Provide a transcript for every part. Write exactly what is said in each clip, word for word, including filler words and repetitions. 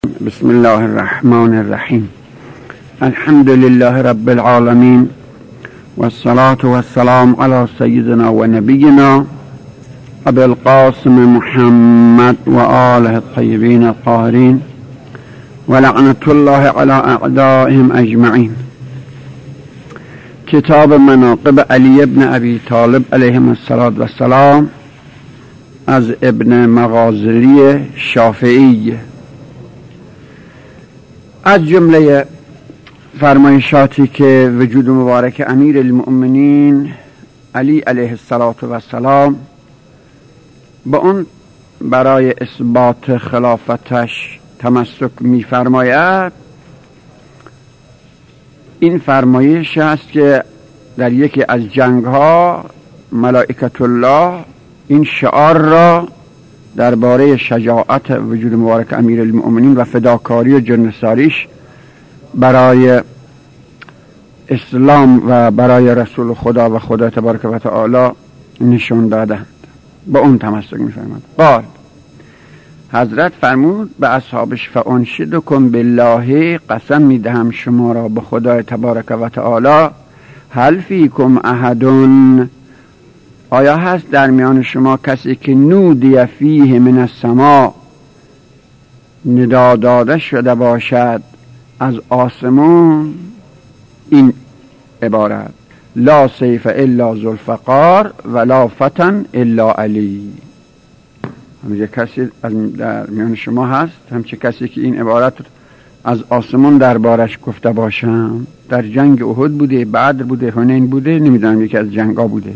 بسم الله الرحمن الرحیم. الحمد لله رب العالمین والصلاة والسلام علی سیدنا و نبینا ابی القاسم محمد و آله الطیبین الطاهرین و لعنت الله علی اعدائهم اجمعین. کتاب مناقب علی ابن ابی طالب علیه السلام از ابن مغازری شافعی. از جمله فرمایشاتی که وجود مبارک امیر المؤمنین علی علیه السلام با اون برای اثبات خلافتش تمسک می فرماید، این فرمایش است که در یکی از جنگ ها ملائکت الله این شعار را درباره شجاعت وجود مبارک امیر المؤمنین و فداکاری و جن‌نثاریش برای اسلام و برای رسول خدا و خدا تبارک و تعالی نشون دادند. با اون تمسک می‌فرماد. قال حضرت فرمود به اصحابش فانشدکم بالله، قسم میدهم شما را به خدای تبارک و تعالی، هل فیکم احدون، آیا هست در میان شما کسی که نودی فیه من السما، ندا داده شده باشد از آسمان این عبارت لا سیف الا ذوالفقار ولا فتن الا علی. همچه کسی در میان شما هست همچه کسی که این عبارت از آسمان دربارش گفته باشم؟ در جنگ احد بوده، بدر بوده، حنین بوده، نمیدونم یکی از جنگا بوده.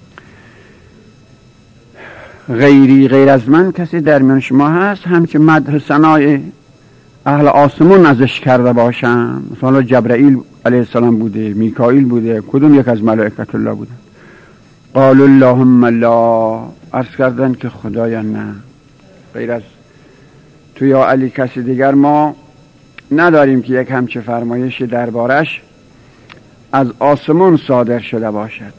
غیری غیر از من کسی در میان شما هست همچه مدح ثنای اهل آسمان ازش کرده باشم؟ مثلا جبرائیل علیه السلام بوده، میکائیل بوده، کدوم یک از ملائکت الله بوده؟ قال اللهم لا، عرض کردن که خدایا نه، غیر از تو یا علی کسی دیگر ما نداریم که یک همچه فرمایشی دربارش از آسمان صادر شده باشد.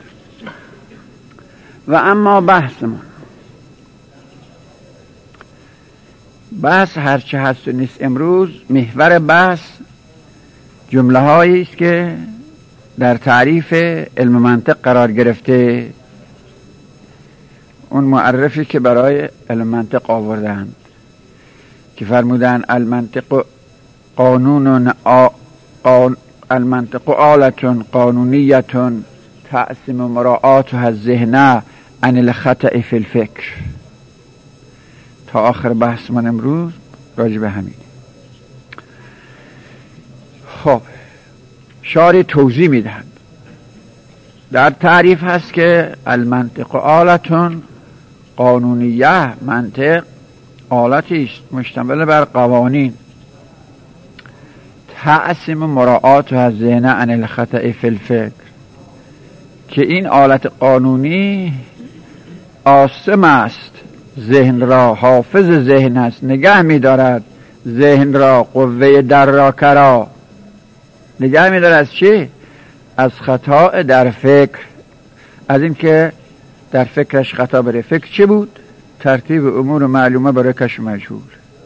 و اما بحثمون بحث هرچه هست و نیست امروز، محور بحث جمله هایی است که در تعریف علم منطق قرار گرفته، اون معرفی که برای علم منطق آوردند که فرمودن المنطق قانون آ... قان... المنطق آلتون قانونیتون تأسیم مراعاتها الذهن عن الخطأ فی الفکر. تا آخر بحث من امروز راجع به همین. خب شارح توضیح میدهند. در تعریف هست که المنطق آلتون قانونیه، منطق آلتی است مشتمل بر قوانین، تأسیم مراعات و الذهن عن الخطأ فی الفکر، که این آلت قانونی عاصم است ذهن را، حافظ ذهن است، نگه می‌دارد ذهن را، قوه دراکه را نگه می‌دارد از چی؟ از خطا در فکر، از این که در فکرش خطا بره. فکر چی بود؟ ترتیب امور معلومه برای کشف مجهول.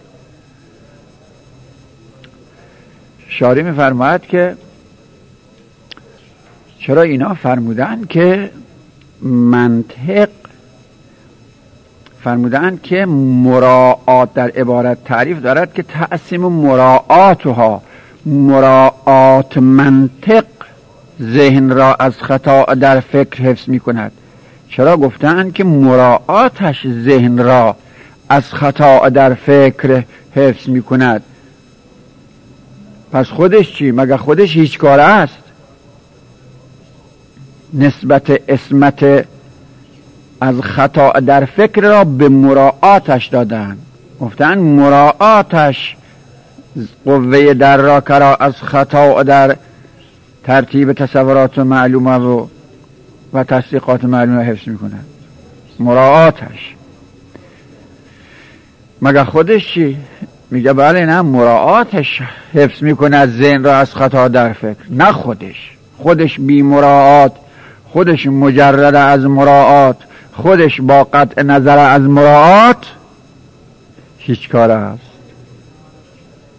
شارح می‌فرماید که چرا اینا فرمودن که منطق، فرمودن که مراعات در عبارت تعریف دارد که تقسیم مراعاتها، مراعات منطق ذهن را از خطا در فکر حفظ می کند. چرا گفتن که مراعاتش ذهن را از خطا در فکر حفظ می کند؟ پس خودش چی؟ مگه خودش هیچ کاره است؟ نسبت اسمت از خطا در فکر را به مراعاتش دادن، گفتن مراعاتش قوه دراکه را از خطا در ترتیب تصورات معلومه و و تصدیقات معلومه حفظ میکنه. مراعاتش مگه خودش چی؟ میگه بله نه، مراعاتش حفظ میکنه از ذهن را از خطا در فکر، نه خودش. خودش بی مراعات، خودش مجرد از مراعات، خودش با قطع نظر از مراعات هیچ کار است.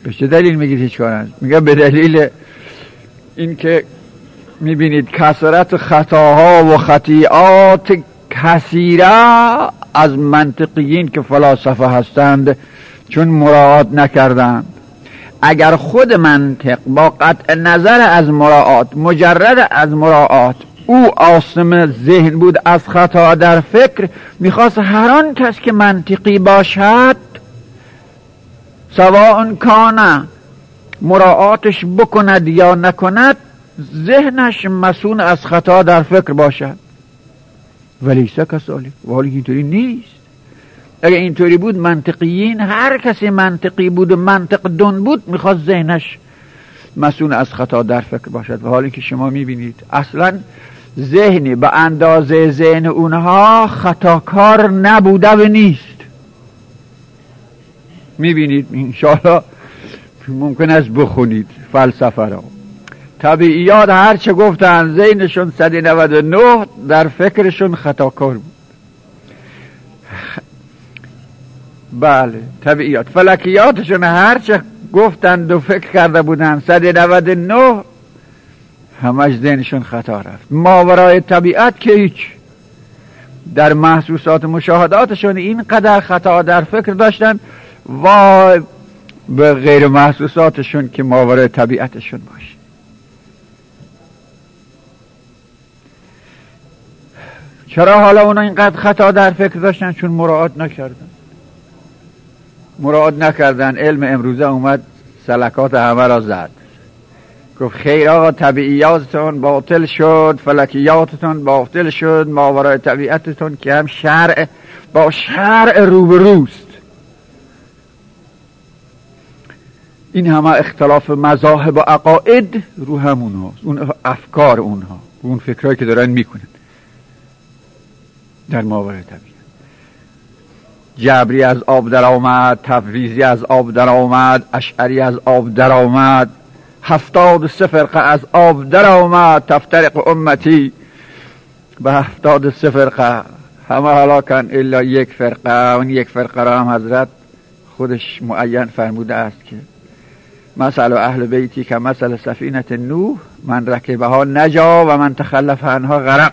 به چه دلیل میگید هیچ کار نداشت؟ میگه به دلیل اینکه میبینید کثرت خطاها و خطیئات کثیره از منطقیین که فلاسفه هستند چون مراعات نکردند. اگر خود منطق با قطع نظر از مراعات، مجرد از مراعات، او عاصم ذهن بود از خطا در فکر، میخواست هر آن کس که منطقی باشد سواء کان مراعاتش بکند یا نکند ذهنش مسئول از خطا در فکر باشد. ولی کسالی ولی اینطوری نیست. اگه اینطوری بود منطقیین، هر کسی منطقی بود و منطق دون بود میخواست ذهنش مسئول از خطا در فکر باشد. و حالی که شما میبینید اصلا ذهنی به اندازه ذهن اونها خطاکار نبوده و نیست. میبینید انشاءالله ممکن است بخونید فلسفه را. طبیعیات هر چه گفتن ذهنشون صد و نود و نه در فکرشون خطاکار بود. بله طبیعیات. فلکیاتشون هر چه گفتن و فکر کرده بودن صد و نود و نه همش ذهنشون خطا رفت. ماورای طبیعت که هیچ. در محسوسات مشاهداتشون اینقدر خطا در فکر داشتن و به غیر محسوساتشون که ماورای طبیعتشون باشه. چرا حالا اونا اینقدر خطا در فکر داشتن؟ چون مراعات نکردن. مراعات نکردن. علم امروزه اومد سلکات همه را زد، گفت خیر آقا طبیعیاتتون باطل شد، فلکیاتتون باطل شد، ماورای طبیعتتون که هم شرع با شرع روبروست. این همه اختلاف مذاهب و عقاید رو همون هاست، اون افکار اونها، اون فکرهایی که دارن میکنن در ماورای طبیعت. جبری از آب در آمد، تفویضی از آب در آمد، اشعری از آب در آمد، هفتاد سه فرقه از آب در آمد، تفترق امتی به هفتاد سه فرقه، همه هلاکن الا یک فرقه. اون یک فرقه را هم حضرت خودش معین فرموده است که مثل اهل بیتی که مثل سفینه نوح، من رکبها نجا و من تخلف عنها غرق.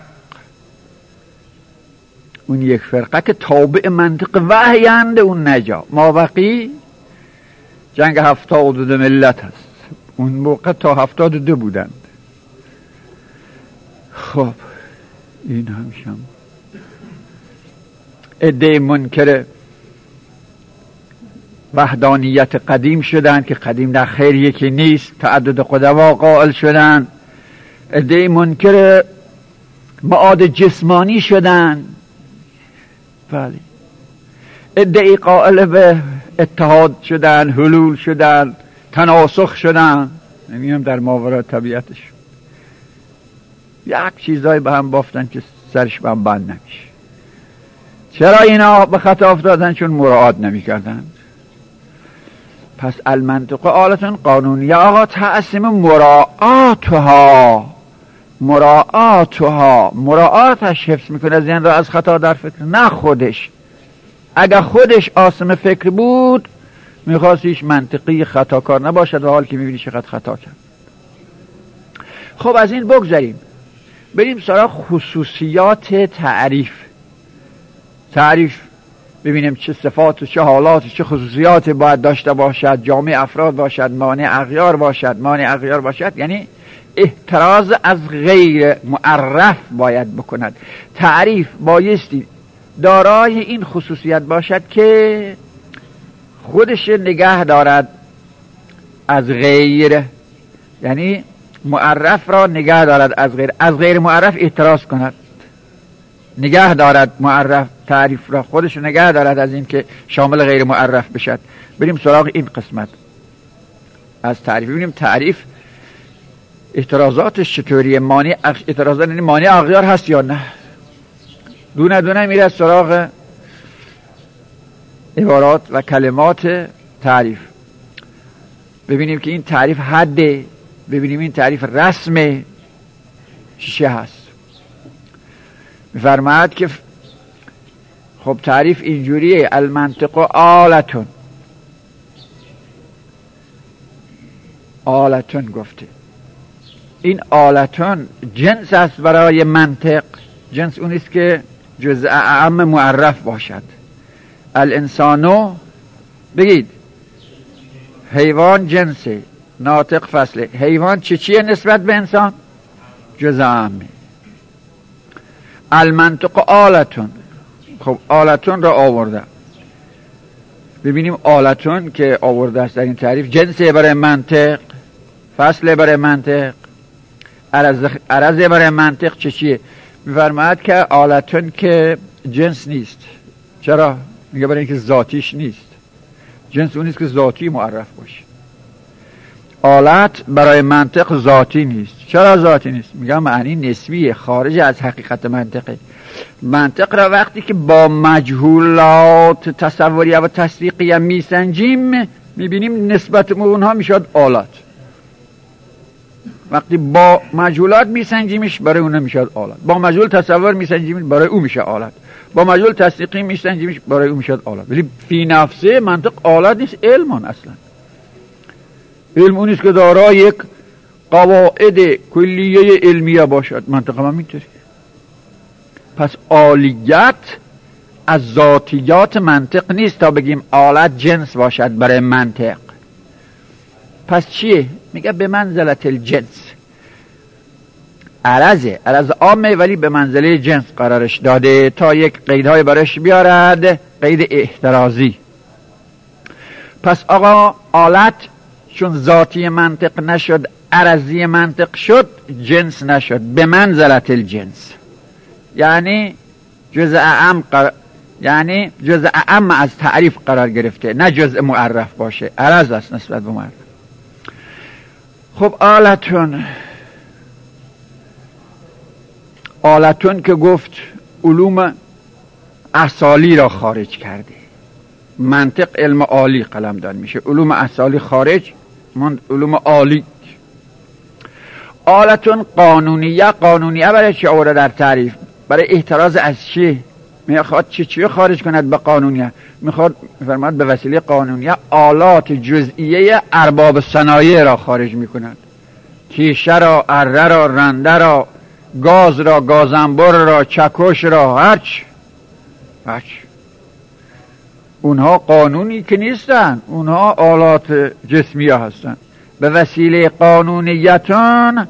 اون یک فرقه که تابع منطق وحیند اون نجا. ما بقی جنگ هفتاد و دو ملت هست، اون موقع تا هفتاد و دو بودند. خب این همشم عده منکر وحدانیت قدیم شدن که قدیم در خیر یکی نیست، تعدد قدوا قائل شدن. عده منکر معاد جسمانی شدن. بله. عده قائل به اتحاد شدن، حلول شدن، تناسخ شدن. یعنی هم در ماورای طبیعتش یک چیزایی به هم بافتن که سرش به هم بند نمیشه. چرا اینا به خطا افتادن؟ چون مراعات نمی کردن. پس المنطق آلتون قانونی آقا تقسیم مراعاتها مراعاتها مراعاتش حفظ میکنه ذهن را از خطا در فکر، نه خودش. اگر خودش عاصم فکر بود میخواست هیچ منطقی خطاکار نباشد و حال که میبینی چقدر خطا کرد. خب از این بگذاریم، بریم سراغ خصوصیات تعریف. تعریف ببینیم چه صفات و چه حالات و چه خصوصیات باید داشته باشد. جامع افراد باشد، مانع اغیار باشد. مانع اغیار باشد یعنی احتراز از غیر معرف باید بکند. تعریف بایستی دارای این خصوصیت باشد که خودش نگه دارد از غیر، یعنی معرف را نگه دارد از غیر، از غیر معرف احتراز کند، نگه دارد معرف تعریف را، خودش نگه دارد از این که شامل غیر معرف بشد. بریم سراغ این قسمت از تعریف. ببینیم تعریف احترازاتش چطوریه. مانع احترازات یعنی مانع اغیار هست یا نه. دونه دونه میره سراغ عبارات و کلمات تعریف. ببینیم که این تعریف حده، ببینیم این تعریف رسمه چیشه هست. میفرماید که خب تعریف اینجوریه: المنطق آلتون، آلتون گفته. این آلتون جنس است برای منطق. جنس اونیست که جزء اعم معرف باشد. الانسانو بگید حیوان جنسه، ناطق فصله. حیوان چه چیه نسبت به انسان؟ جزء اعمه. المنطق آلتون. خب آلتون را آورده. ببینیم آلتون که آورده است در این تعریف جنسه برای منطق، فصله برای منطق، عرض عرضه برای منطق چه چیه؟ می‌فرماید که آلتون که جنس نیست. چرا؟ میگه برای اینکه ذاتیش نیست. جنس اون نیست که ذاتی معرف باشه. آلت برای منطق ذاتی نیست. چرا ذاتی نیست؟ میگم معنی نسبیه، خارج از حقیقت منطقه. منطق را وقتی که با مجهولات تصوریه و تصدیقیه میسنجیم میبینیم نسبت اونها میشد آلت. وقتی با مجهولات میسنجیمش برای اونها میشد آلت. با مجهول تصور میسنجیمش برای اون میشه آلت. با مجهول تصدیقی میسنجیمش برای اون میشد آلت. ولی فی نفسه منطق آلت نیست، علمان اصلا. علم اونیست که دارای یک قواعد کلیه علمیه باشد. منطق هم اینطوری. پس آلیت از ذاتیات منطق نیست تا بگیم آلت جنس باشد برای منطق. پس چیه؟ میگه به منزلت الجنس. عرضه عرض عامه ولی به منزله جنس قرارش داده تا یک قیدهای برش بیارد، قید احترازی. پس آقا آلت چون ذاتی منطق نشد، عرضی منطق شد، جنس نشد. به منزلت الجنس یعنی جزء اعم قرار... یعنی جزء اعم از تعریف قرار گرفته، نه جزء معرف باشه. عرض است نسبت به معرف. خب آلتون آلتون که گفت علوم اصالی را خارج کرده. منطق علم عالی قلمدان میشه، علوم اصالی خارج من علوم عالی. آلتون قانونیه. قانونیه برای چی آورده در تعریف؟ برای احتراز از چی؟ میخواد چی چی خارج کند به قانونیه؟ میخواد فرماد به وسیله قانونیه آلات جزئیه ارباب صنایع را خارج میکند. تیشه را، اره را، رنده را، گاز را، گازنبر را، چکش را، هرچ هرچ اونها قانونی که نیستن، اونها آلات جسمیه هستن. به وسیله قانونیتون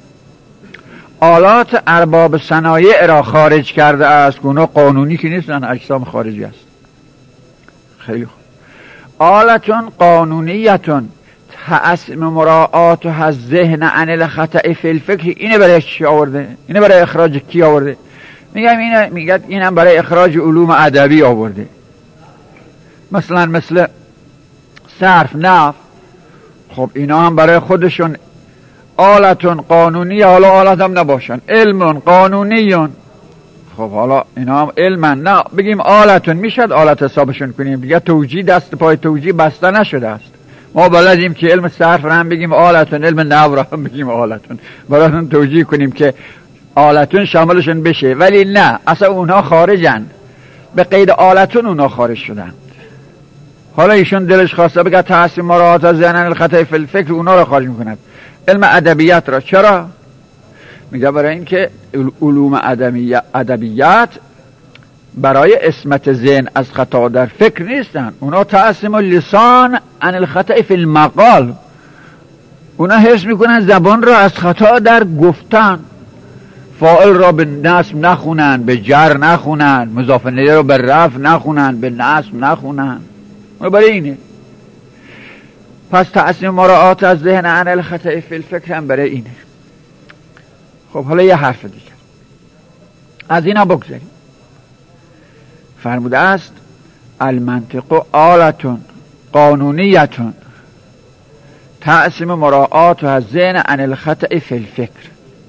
آلات ارباب صنایع را خارج کرده است. اونها قانونی که نیستن، اجسام خارجی است. خیلی خوب. آلتون قانونیتون تأسم مراعات و از ذهن عن الخطأ فی الفکر. اینه برای چی آورده؟ اینه برای اخراج کی آورده؟ میگم اینه میگه اینم برای اخراج علوم ادبی آورده. مثلا مثل صرف، نحو. خب اینا هم برای خودشون آلتون قانونی، حالا آلت هم نباشن، علمون قانونیون. خب حالا اینا هم علمن، نه بگیم آلتون میشد آلت حسابشون کنیم دیگه. توجیه دست پای توجیه بسته نشده است. ما بلدیم که علم صرف را هم بگیم آلتون، علم نحو را هم بگیم آلتون، براتون توجیه کنیم که آلتون شاملشون بشه. ولی نه، اصلا اونها خارجن، به قید آلتون اونها خارج شدن. حالا ایشون دلش خواسته بگه تحسین مراعات از ذهن الخطأ فی الفکر، اونا را خارج میکند. علم ادبیات را چرا؟ میگه برای اینکه علوم ادبیات برای اسمت ذهن از خطا در فکر نیستن. اونا تقسیم اللسان عن الخطأ فی المقال. اونا حس میکنن زبان را از خطا در گفتن. فاعل را به نصب نخونن، به جر نخونن، مضاف الیه را به رفع نخونن، به نصب نخونن. اونا برای اینه. پس تقسیم مراعات از ذهن عن الخطأ فی الفکر هم برای اینه. خب حالا یه حرف دیگه از اینا بگذاریم. فرموده است المنطق آلتون قانونیتون تقسیم مراعات از ذهن عن الخطأ فی الفکر.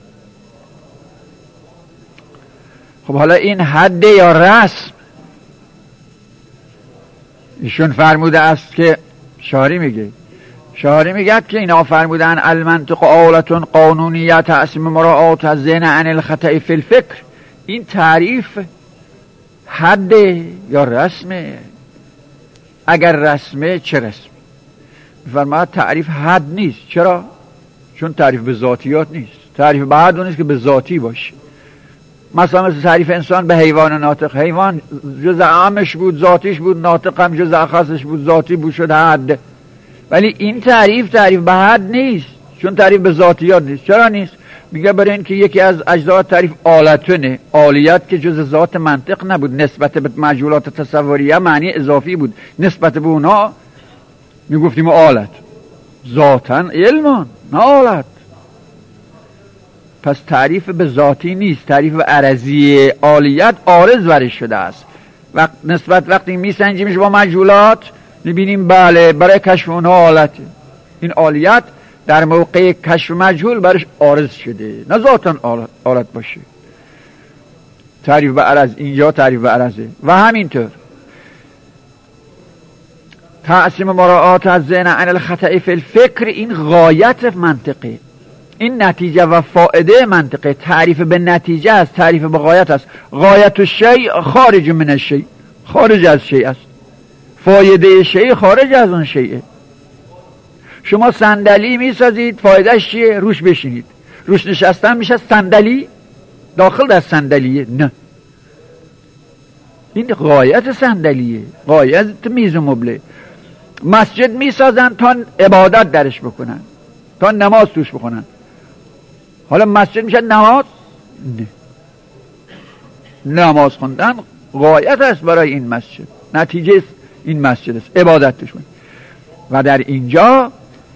خب حالا این حد یا رسم؟ ایشون فرموده است که شاری میگه شاری میگه که اینا فرمودن المنطق آلتون قانونیت تقسیم مراعات از ذهن عن الخطأ فی الفکر. این تعریف حد یا رسمه؟ اگر رسمه چه رسمه؟ میفرماید تعریف حد نیست. چرا؟ چون تعریف به ذاتیات نیست. تعریف به حد اون نیست که به ذاتی باشه. مثلا مثل تعریف انسان به حیوان و ناطق. حیوان جز عامش بود، ذاتیش بود، ناطق هم جز اخصش بود، ذاتی بود، شد حد. ولی این تعریف تعریف به حد نیست، چون تعریف به ذاتیات نیست. چرا نیست؟ میگه برای این که یکی از اجزا تعریف آلتونه، آلیت که جز ذات منطق نبود، نسبت به مجهولات تصوریه معنی اضافی بود، نسبت به اونها میگفتیم آلت، ذاتن علمان نه آلت. پس تعریف به ذاتی نیست، تعریف به عرضی. آلیت عارض ورش شده است. وقت نسبت وقتی میسنجیمش با مجهولات میبینیم بله برای کشف اونها آلته. این آلیت در موقع کشف مجهول برش عارض شده، نه ذاتن آلت, آلت باشه. تعریف به عرض اینجا تعریف به عرضه. و همینطور تقسیم مراعات از ذهن عن الخطأ فی الفکر، این غایت منطقه، این نتیجه و فائده منطقه. تعریف به نتیجه است، تعریف به غایت است. غایت الشیء خارج من الشیء، خارج از شیء است. فایده شیء خارج از اون شیء. شما صندلی میسازید، فایدهش چیه؟ روش بشینید. روش نشستن میشه صندلی، داخل در صندلیه؟ نه، این غایت صندلیه، غایت میز و مبله. مسجد میسازن تا عبادت درش بکنن، تا نماز توش بکنن. حالا مسجد میشه نماز؟ نه، نماز خوندن غایت است برای این مسجد، نتیجه این مسجد است، عبادت توش بکنن. و در اینجا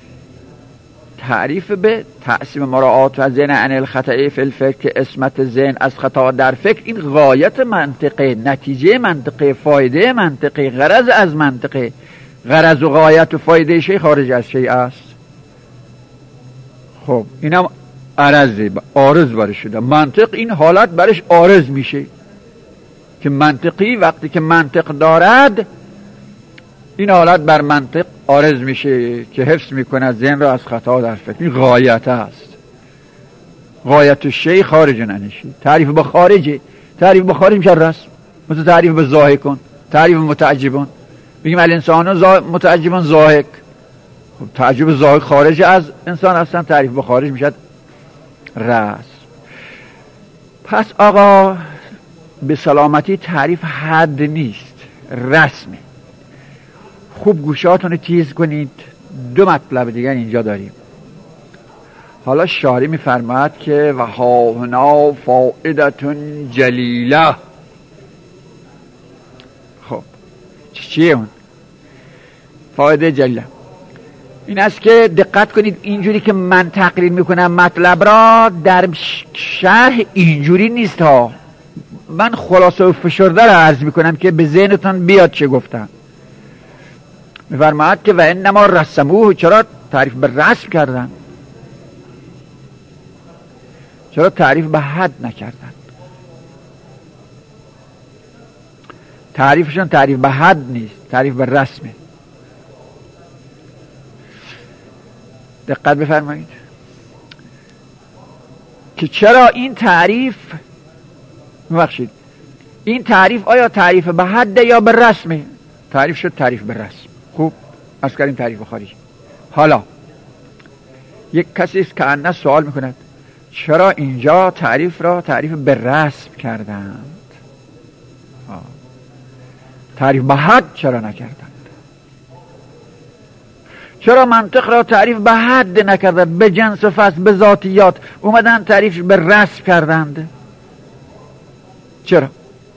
تعریف به تقسیم مراعات و ذهن عن الخطأ فی الفکر، اسمت ذهن از خطا در فکر، این غایت منطقه، نتیجه منطقه، فایده منطقه، غرض از منطقه. غرض و غایت و فایده شی خارج از شی است. خب اینم عرضه، عارض برش شده. منطق این حالت برش عارض میشه که منطقی وقتی که منطق دارد این حالت بر منطق عارض میشه که حفظ میکنه ذهن را از خطا در فکر. این غایت است. غایت شی خارج ننشی. تعریف به خارجه، تعریف به خارج میشه رسم. مثل تعریف به ضاحکون، تعریف به متعجبون. بگیم الانسان زا... متعجبون ضاحک. خب تعجب ضاحک خارج از انسان هستن، تعریف به خارج میشه رسم. پس آقا به سلامتی تعریف حد نیست، رسمه. خوب گوشاتون رو تیز کنید. دو مطلب دیگر اینجا داریم. حالا شاری میفرماید که و هاهنا فائدتون جلیله. خب چیه اون فایده جلیله؟ این است که دقت کنید، اینجوری که من تقریر میکنم مطلب را در شرح اینجوری نیست ها. من خلاصه و فشرده را عرض میکنم که به ذهنتون بیاد چه گفتم. میفرماید که و انما رسموه، چرا تعریف به رسم کردن؟ چرا تعریف به حد نکردن؟ تعریفشون تعریف به حد نیست، تعریف به رسمه. دقت بفرمایید که چرا این تعریف، ببخشید این تعریف آیا تعریف به حد یا به رسمه؟ تعریف شد تعریف به رسم. خوب از کردیم تعریف خارجی. حالا یک کسی است که انه سوال میکند چرا اینجا تعریف را تعریف به رسم کردند، آه. تعریف به حد چرا نکردند؟ چرا منطق را تعریف به حد نکردند؟ به جنس و فصل، به ذاتیات اومدن تعریف به رسم کردند. چرا؟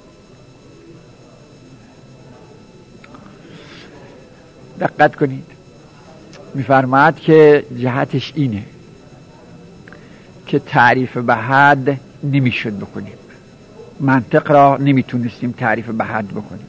دقت کنید، میفرماید که جهتش اینه که تعریف به حد نمیشد بکنیم، منطق را نمیتونستیم تعریف به حد بکنیم.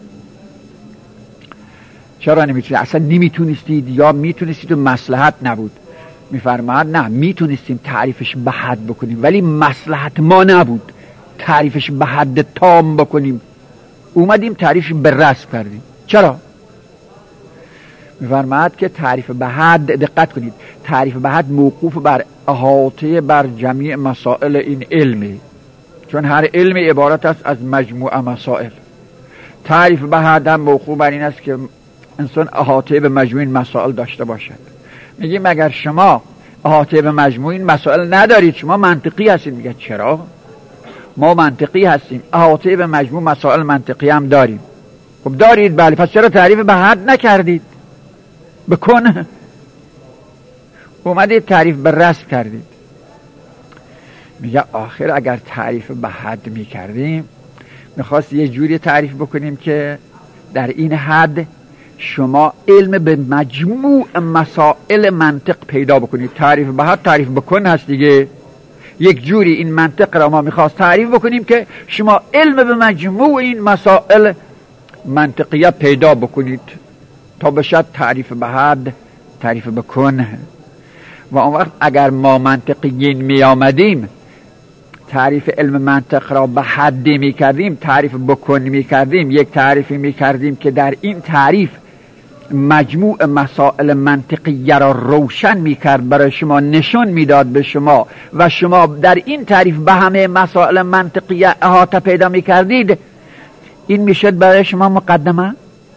چرا نمیتونید؟ اصلا نمیتونستید یا میتونستید و مصلحت نبود. میفرماید نه، میتونستیم تعریفش به حد بکنیم ولی مصلحت ما نبود تعریفش به حد تام بکنیم. اومدیم تعریفش به رسم کردیم. چرا؟ میفرماید که تعریف به حد، دقت کنید، تعریف به حد موقوف بر احاطه بر جمیع مسائل این علمه، چون هر علم عبارت است از مجموعه مسائل. تعریف به حد هم موقوف بر این است که انسان احاطه به مجموع این مسائل داشته باشد. میگیم اگر شما احاطه به مجموع این مسائل ندارید شما منطقی هستید. میگه چرا؟ ما منطقی هستیم، احاطه به مجموع مسائل منطقی هم داریم. خب دارید بله، پس چرا تعریف به حد نکردید؟ بکن اومدید تعریف به رسم کردید. میگه آخر اگر تعریف به حد میکردیم میخواست یه جوری تعریف بکنیم که در این حد شما علم به مجموع مسائل منطق پیدا بکنید. تعریف به حد تعریف بکن هست دیگه. یک جوری این منطق را ما میخواست تعریف بکنیم که شما علم به مجموع این مسائل منطقیه پیدا بکنید تا بشد تعریف به حد تعریف بکن. و اون وقت اگر ما منطقیین می آمدیم تعریف علم منطق را به حدی می کردیم، تعریف بکن می کردیم، یک تعریفی می کردیم که در این تعریف مجموع مسائل منطقیه را روشن می کرد، برای شما نشون می داد به شما و شما در این تعریف به همه مسائل منطقیه احاطه پیدا می کردید. این می شد برای شما مقدمه.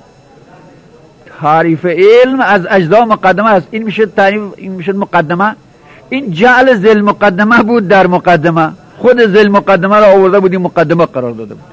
تعریف علم از اجزا مقدمه است. این می شد تعریف، این می شد مقدمه. این جعل ذل مقدمه بود در مقدمه. خود ذل مقدمه را آورده بودی مقدمه قرار داده بود.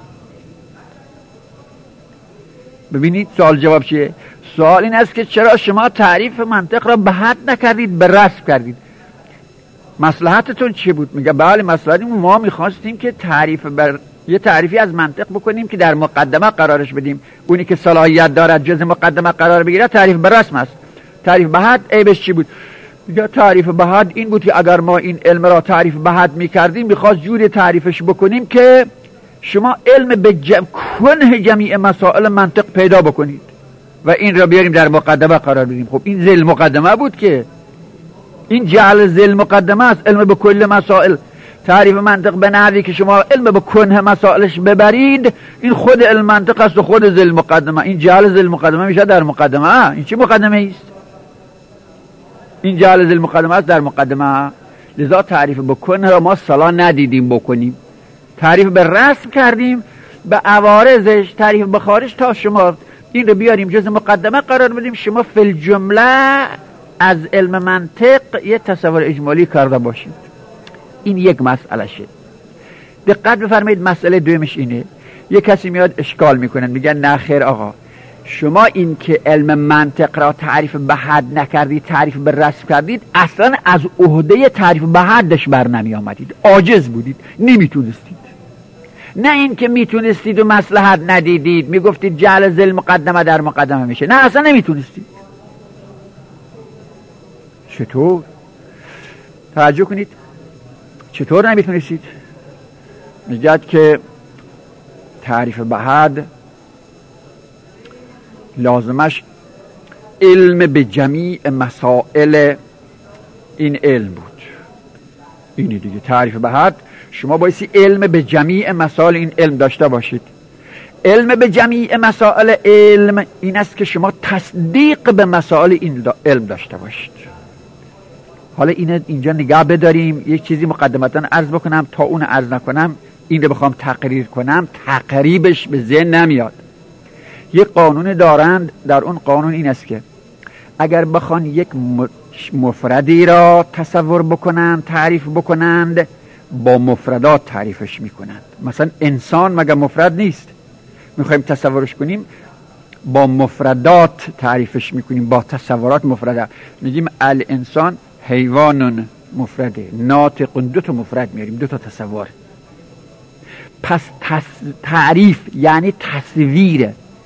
ببینید سوال جواب چیه؟ سوال این است که چرا شما تعریف منطق را به حد نکردید، به رسم کردید؟ مصلحتتون چی بود؟ میگه بله مصلحت ما میخواستیم که تعریف بر یه تعریفی از منطق بکنیم که در مقدمه قرارش بدیم. اونی که صلاحیت دارد جز مقدمه قرار بگیره تعریف به رسم است. تعریف به حد عیبش چی بود؟ میگه تعریف به حد این بود که اگر ما این علم را تعریف به حد میکردیم میخواست جوری تعریفش بکنیم که شما علم به جم... کنه جمیع مسائل منطق پیدا بکنید و این را بیاریم در مقدمه قرار بدیم. خب این ذل مقدمه بود که این جعل ذل مقدمه است. علم به کل مسائل تعریف منطق به نحوی که شما علم به کنه مسائلش ببرید، این خود علم منطق است و خود ذل مقدمه. این جعل ذل مقدمه میشه در مقدمه. این چی مقدمه است؟ این جعل ذل مقدمه است در مقدمه. لذا تعریف به کنه را ما صلاح ندیدیم بکنیم، تعریف به رسم کردیم، به عوارضش تعریف به خارج تا شما این رو بیاریم جز مقدمه قرار بدیم. شما فی الجمله از علم منطق یه تصور اجمالی کرده باشید. این یک مسئله شه. دقت بفرمایید. مسئله دومش اینه، یه کسی میاد اشکال میکنن میگن نه خیر آقا شما این که علم منطق را تعریف به حد نکردید، تعریف به رسم کردید، اصلا از عهده تعریف به حدش بر نمی آمدید، عاجز بودید، نمیتونستید. نه این که میتونستید و مصلحت ندیدید میگفتید جعل ذل مقدمه در مقدمه میشه، نه اصلا نمیتونستید. چطور؟ توجه کنید. چطور نمیتونستید؟ میگد که تعریف به حد لازمش علم به جمیع مسائل این علم بود. اینی دیگه تعریف به حد شما بایستی علم به جمیع مسائل این علم داشته باشید. علم به جمیع مسائل علم این است که شما تصدیق به مسائل این علم داشته باشید. حالا این اینجا نگاه بداریم. یک چیزی مقدمتا عرض بکنم تا اون عرض نکنم این رو بخوام تقریر کنم تقریبش به ذهن نمیاد. یک قانون دارند، در اون قانون این است که اگر بخوان یک مفردی را تصور بکنند، تعریف بکنند، با مفردات تعریفش میکنند. مثلا انسان مگه مفرد نیست؟ میخوایم تصورش کنیم با مفردات تعریفش میکنیم، با تصورات مفرده. میگیم الانسان حیوان مفرده، ناطق، دو تا مفرد میاریم، دو تا تصور. پس تص... تعریف یعنی تصویر.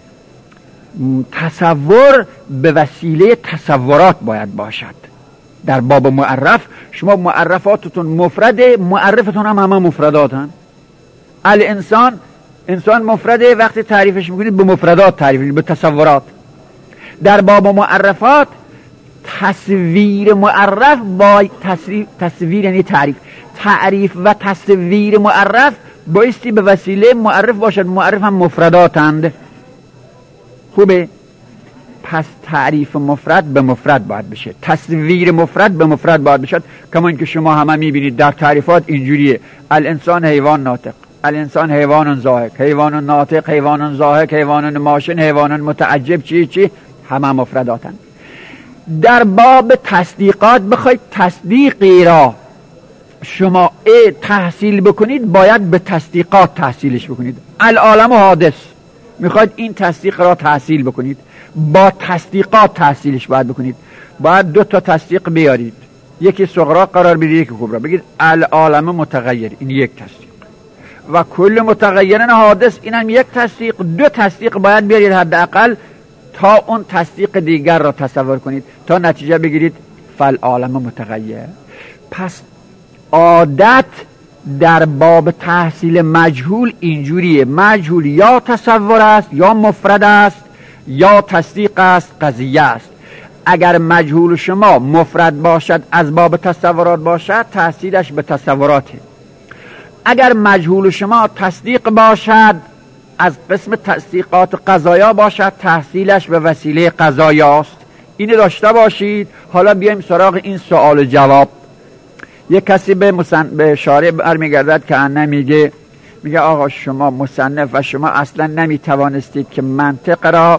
تصور به وسیله تصورات باید باشد. در باب معرف شما معرفاتتون مفرده، معرفتون هم همه مفرداتن. الانسان انسان مفرده، وقتی تعریفش میکنید به مفردات تعریف میکنید، به تصورات. در باب معرفات تصویر معرف با تصویر, تصویر یعنی تعریف، تعریف و تصویر معرف بایستی به وسیله معرف باشد. معرف هم مفرداتند. خوبه؟ پس تعریف مفرد به مفرد باید بشه، تصویر مفرد به مفرد باید بشه. کما اینکه شما همه میبینید در تعریفات اینجوریه: الانسان حیوان ناطق، الانسان حیوان ضاحک، حیوان ناطق، حیوان ضاحک، حیوان ماشین، حیوان متعجب، چی چی همه مفرداتن. در باب تصدیقات بخواید تصدیقی را شما تحصیل بکنید باید به تصدیقات تحصیلش بکنید. العالم حادث میخواید این تصدیق را تحصیل بکنید، با تصدیقات تحصیلش باید بکنید. باید دو تا تصدیق بیارید، یکی صغرا قرار بدید یکی کبرا، بگید العالم متغیر، این یک تصدیق، و کل متغیرن حادث، این هم یک تصدیق. دو تصدیق باید بیارید حداقل تا اون تصدیق دیگر را تصور کنید تا نتیجه بگیرید فالعالم متغیر. پس عادت در باب تحصیل مجهول اینجوریه، مجهول یا تصور است یا مفرد است یا تصدیق است، قضیه است. اگر مجهول شما مفرد باشد از باب تصورات باشد تحصیلش به تصوراته، اگر مجهول شما تصدیق باشد از قسم تصدیقات قضایا باشد تحصیلش به وسیله قضایاست. اینو داشته باشید. حالا بیایم سراغ این سوال و جواب. یک کسی به, مسن... به شارع برمیگردد که انه میگه میگه آقا شما مصنف و شما اصلا نمیتوانستید که منطق را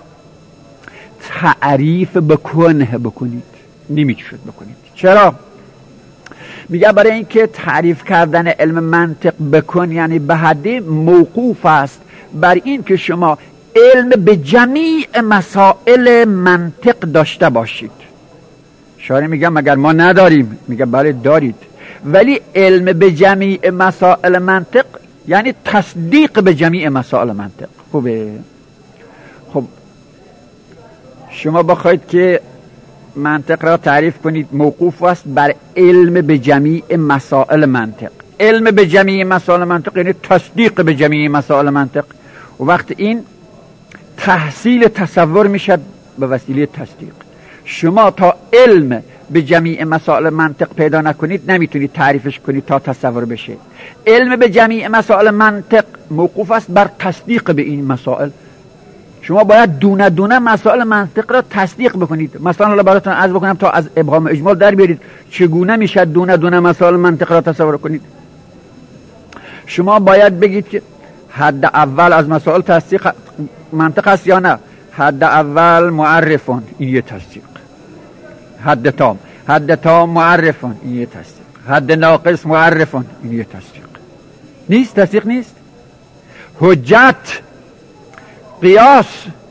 تعریف بکنه بکنید، نمیشد بکنید. چرا؟ میگه برای اینکه تعریف کردن علم منطق بکن یعنی به حدی موقوف است بر این که شما علم به جمیع مسائل منطق داشته باشید. شارع میگه مگر ما نداریم؟ میگه بله دارید، ولی علم به جمیع مسائل منطق یعنی تصدیق به جمیع مسائل منطق. خوبه؟ خب شما بخواید که منطق را تعریف کنید موقوف است بر علم به جمیع مسائل منطق. علم به جمیع مسائل منطق یعنی تصدیق به جمیع مسائل منطق، و وقت این تحصیل تصور میشد به وسیله تصدیق. شما تا علم به جمیع مسائل منطق پیدا نکنید نمیتونید تعریفش کنید تا تصور بشه. علم به جمیع مسائل منطق موقوف است بر تصدیق به این مسائل. شما باید دونه دونه مسائل منطق را تصدیق بکنید. مثلا حالا براتون عرض بکنم تا از ابهام اجمال در بیارید چگونه میشه دونه دونه مسائل منطق را تصور کنید. شما باید بگید که حد اول از مسائل تصدیق منطق است یا نه. حد اول معرفون، این یه تصدیق. حد تام، حد تام معرفون، این یه تصدیق. حد ناقص معرفون، این یه تصدیق. نیست؟ تصدیق نیست. حجت، قیاس،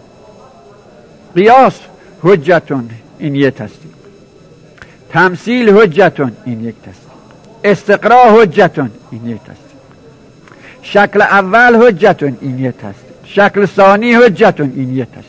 قیاس حجتون، این یه تصدیق. تمثیل حجتون، این یک تصدیق. استقراء حجتون، این یک تصدیق. شکل اول حجتون، این یک تصدیق. شکل ثانی حجتون، این یک تصدیق.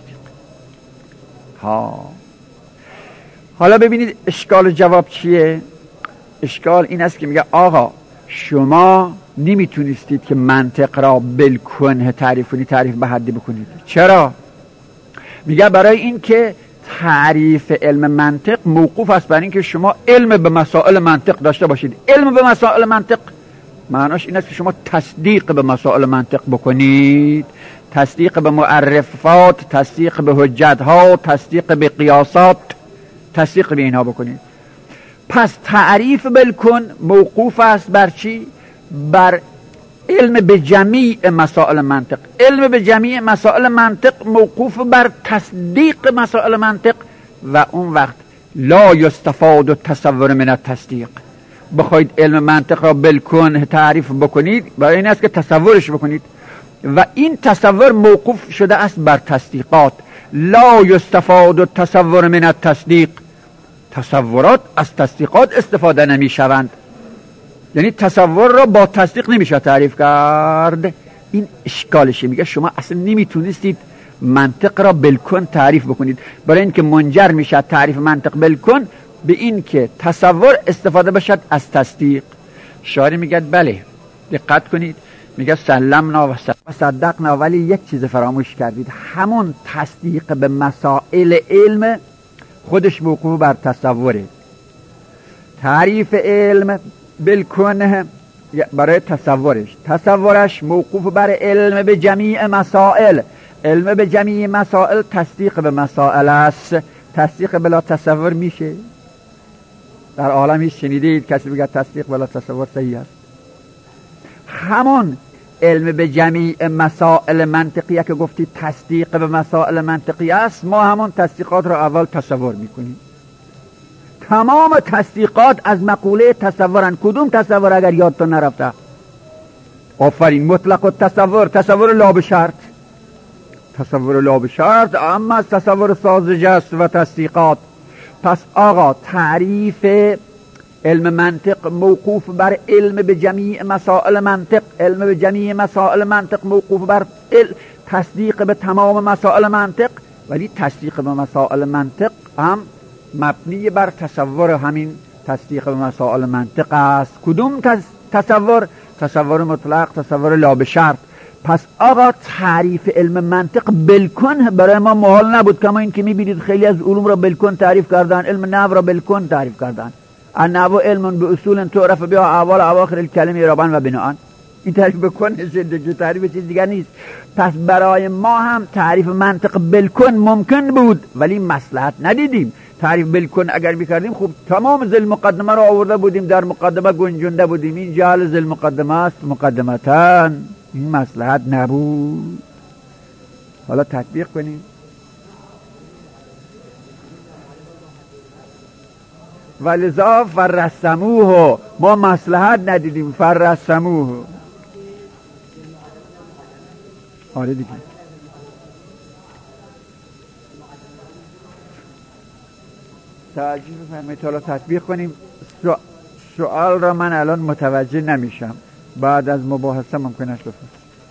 ها حالا ببینید اشکال و جواب چیه؟ اشکال این است که میگه آقا شما نمیتونستید که منطق را بالکنه تعریف کنید، تعریف به حدی بکنید. چرا؟ میگه برای این که تعریف علم منطق موقوف است بر این که شما علم به مسائل منطق داشته باشید. علم به مسائل منطق معناش این است که شما تصدیق به مسائل منطق بکنید، تصدیق به معرفات، تصدیق به حجتها، تصدیق به قیاسات، تصدیق به اینها بکنید. پس تعریف بالکن موقوف است بر چی؟ بر علم به جمیع مسائل منطق. علم به جمیع مسائل منطق موقوف بر تصدیق مسائل منطق، و اون وقت لا یستفاد التصور من التصدیق. بخواید علم منطق را بالکن تعریف بکنید برای این است که تصورش بکنید، و این تصور موقوف شده است بر تصدیقات. لا یستفاد التصور من التصدیق. تصورات از تصدیقات استفاده نمی شوند، یعنی تصور را با تصدیق نمیشه تعریف کرد. این اشکالشه. میگه شما اصلا نمیتونستید منطق را بالکن تعریف بکنید، برای اینکه منجر میشه تعریف منطق بالکن به این که تصور استفاده بشد از تصدیق. شارع میگه بله دقت کنید، میگه سلمنا و صدقنا، ولی یک چیز فراموش کردید، همون تصدیق به مسائل علم خودش موقوف بر تصوره. تعریف علم بالکن برای تصورش، تصورش موقوف بر علم به جمیع مسائل. علم به جمیع مسائل تصدیق به مسائل است. تصدیق بلا تصور میشه؟ در عالم هیچ شنیدید کسی بگه تصدیق بلا تصور صحیح است؟ همون علم به جمیع مسائل منطقیه که گفتی تصدیق به مسائل منطقی است، ما همون تصدیقات را اول تصور میکنیم. تمام تصدیقات از مقوله تصورن. کدوم تصور اگر یادتون نرفته؟ آفرین، مطلق و تصور، تصور لا به شرط. تصور لا به شرط اما از تصور ساذجه است و تصدیقات. پس آقا تعریف علم منطق موقوف بر علم به جمیع مسائل منطق، علم به جمیع مسائل منطق موقوف بر تصدیق به تمام مسائل منطق، ولی تصدیق به مسائل منطق هم مبنی بر تصور همین تصدیق به مسائل منطق است. کدوم تصور؟ تصور مطلق، تصور لا به شرط. پس آقا تعریف علم منطق بالکن برای ما محال نبود، کما این که میبینید خیلی از علوم را بالکن تعریف کردن، علم نحو را بالکن تعریف کردن. النحو علم به اصول تعرف بها اول اواخر الکلمه اعرابا و بناء. این تعریف بکن جو تعریف چیز دیگر نیست. پس برای ما هم تعریف منطق بالکن ممکن بود ولی مصلحت ندیدیم. تعریف بالکن اگر میکردیم خب تمام ذل مقدمه رو آورده بودیم، در مقدمه گنجونده بودیم. این جعل ذل مقدمه است مقدمتن، این مصلحت نبود. حالا تطبیق کنیم. ولذا فرسموه، ما مصلحت ندیدیم، فرسموه. آره دیگه. تعجیب بفرمایید. حالا تطبیق کنیم. سوال را من الان متوجه نمیشم، بعد از مباحثه ممکن است بفرمایید.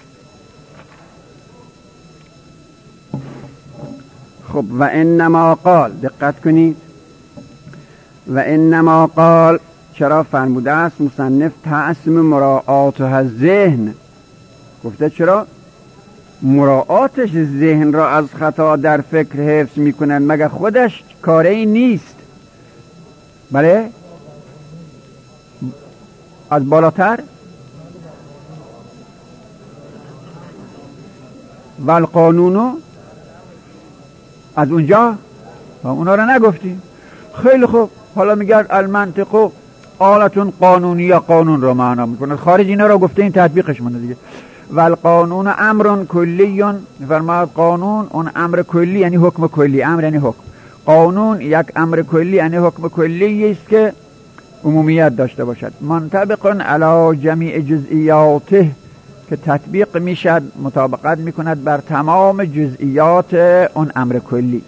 خب و انما قال، دقت کنید، و انما قال چرا فرموده است مصنف تعصم مراعات و ذهن؟ گفته چرا مراعاتش ذهن را از خطا در فکر حفظ میکنن، مگه خودش کاری نیست؟ بله از بالاتر و القانونو از اونجا و اونا را نگفتیم. خیلی خوب، حالا میگه المنطق آلتون قانونیه، قانون را معنا میکنه. خارج اینا را گفته، این تطبیقش مونه دیگه. و القانون امر کلی، فرماد قانون اون امر کلی یعنی حکم کلی. امر یعنی حکم. قانون یک امر کلی یعنی حکم کلی است که عمومیت داشته باشد. منطبق علی جمیع جزئیاته، که تطبیق میشد، مطابقت میکند بر تمام جزئیات اون امر کلی.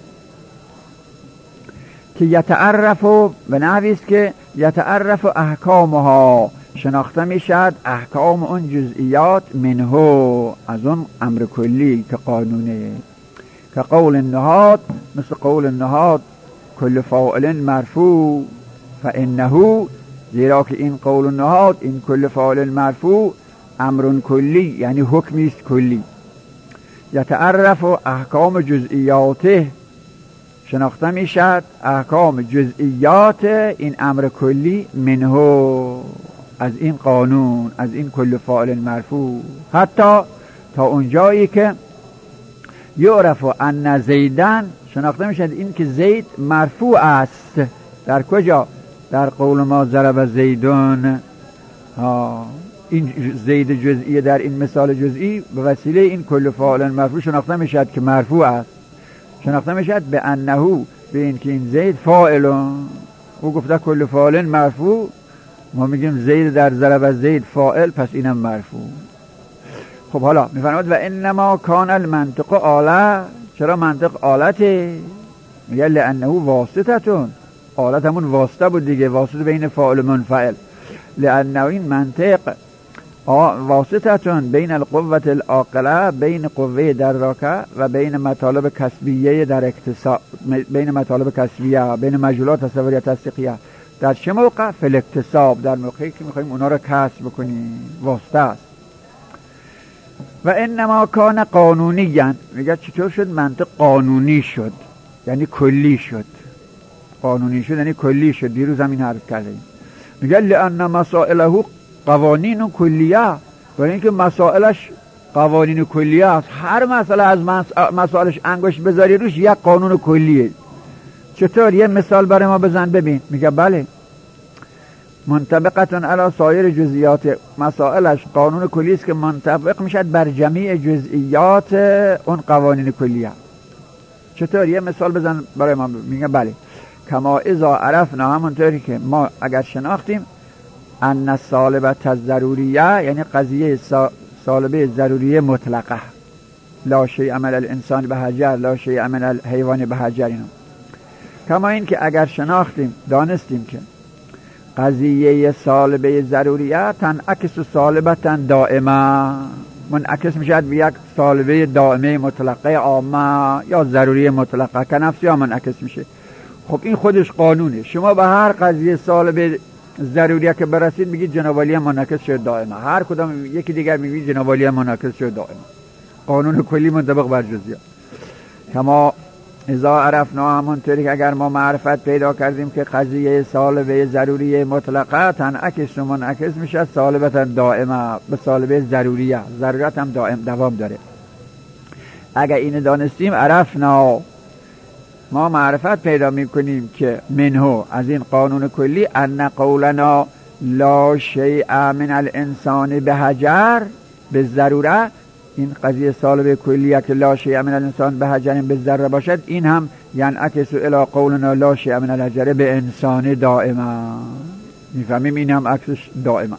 که یتعرف به نحوی است که یتعرف احکامها، شناخته میشد احکام اون جزئیات منه، از اون امر کلی که قانونه. که قول النهاد، مثل قول النهاد کل فاعل مرفوع فانه، زیرا که این قول النهاد، این کل فاعل مرفوع امر کلی یعنی حکمی است کلی. یتعرف احکام جزئیاته، شناخته میشد احکام جزئیات این امر کلی منه، از این قانون، از این کل فاعل مرفوع. حتی تا اونجایی که یعرف ان زیدن، شناخته میشد این که زید مرفوع است. در کجا؟ در قول ما ضرب زیدون. این زید جزئی در این مثال جزئی به وسیله این کل فاعل مرفوع شناخته میشد که مرفوع است. شناخته میشد به انه، به این که این زید فاعل، او گفته کل فاعل مرفوع، ما میگیم زید در ضرب زید فاعل، پس اینم مرفوع. خب حالا میفرماید و انما کان المنطق آله. چرا منطق آلته؟ میگه لانه واسطتون، آلت همون واسطه بود دیگه، واسطه بین فاعل و منفعل. لانه این منطق واسطتون بین القوة العاقله، بین قوه دراکه و بین مطالب کسبیه در اکتساب، بین مطالب کسبیه، بین مجهولات تصوریه تصدیقیه. در چه موقع؟ فی الاکتساب، در موقعی که میخواییم اونا رو کسب بکنیم، واسطه است. و انما کان قانونیاً، میگه چطور شد منطق قانونی شد؟ یعنی کلی شد. قانونی شد یعنی کلی شد. دیروز همین حرف کردیم. میگه لأن مسائله قوانین کلیه، برای اینکه مسائلش قوانین کلیه است. هر مسئله از مسائلش انگشت بذاری روش یک قانون کلیه. چطور؟ یه مثال برای ما بزن ببین. میگه بله، منطبقتون علی سایر جزئیات مسائلش قانون کلی است که منطبق میشد بر جمیع جزئیات اون قوانین کلیه. چطور؟ یه مثال بزن برای ما. میگه بله کما اذا عرفنا، همونطوری که ما اگر شناختیم ان السالبه الضروریه، یعنی قضیه سالبه ضروریه مطلقه، لا شیء من الانسان بحجر لا شیء من الحیوان بحجر، اینا کما این که اگر شناختیم دانستیم که قضیه سالبه ضروریه تنعکس سالبه دائمه، منعکس میشد به یک سالبه دائمه مطلقه عامه یا ضروری مطلقه که نفسی ها منعکس میشه. خب این خودش قانونه. شما به هر قضیه سالبه ضروریه که برسید میگید جناب عالی منعکس شد دائمه، هر کدام یکی دیگر میگید جناب عالی منعکس شد دائمه. قانون کلی منطبق بر جزئیات. کما اذا عرفنا، همونطوری که اگر ما معرفت پیدا کردیم که قضیه سالبه ضروری مطلقه تنعکس و منعکس میشه سالبه دائمه به سالبه ضروریه، ضرورت هم دائم دوام داره. اگر این دانستیم عرفنا، ما معرفت پیدا میکنیم که منه از این قانون کلی ان قولنا لا شیء من الانسان بحجر به ضروره، این قضیه سالبه کلیه که لا شیء من الانسان بحجر به ذره باشد، این هم ینعکس الی قولنا لا شیء من الحجر به انسان دائما. میفهمیم این هم عکسش دائما.